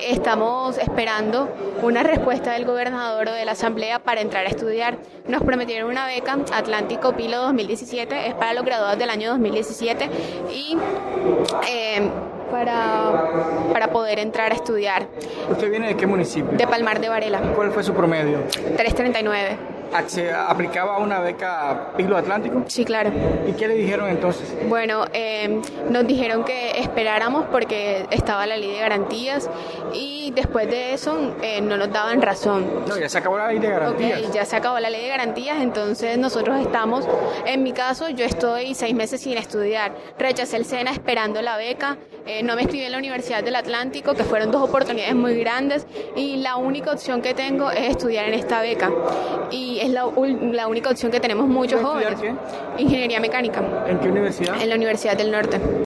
estamos esperando una respuesta del gobernador o de la asamblea para entrar a estudiar. Nos prometieron una beca Atlántico Pilo 2017, es para los graduados del año 2017 y para poder entrar a estudiar. ¿Usted viene de qué municipio? De Palmar de Varela. ¿Cuál fue su promedio? 339. ¿Se aplicaba una beca Pilo Atlántico? Sí, claro. ¿Y qué le dijeron entonces? Bueno, nos dijeron que esperáramos porque estaba la ley de garantías y después de eso no nos daban razón. No, ya se acabó la ley de garantías. Ok, ya se acabó la ley de garantías, entonces nosotros estamos, en mi caso, yo estoy 6 meses sin estudiar. Rechacé el SENA esperando la beca, no me inscribí en la Universidad del Atlántico, que fueron 2 oportunidades muy grandes y la única opción que tengo es estudiar en esta beca. Y es la única opción que tenemos muchos jóvenes. ¿Estudiar qué? Ingeniería mecánica. ¿En qué universidad? En la Universidad del Norte.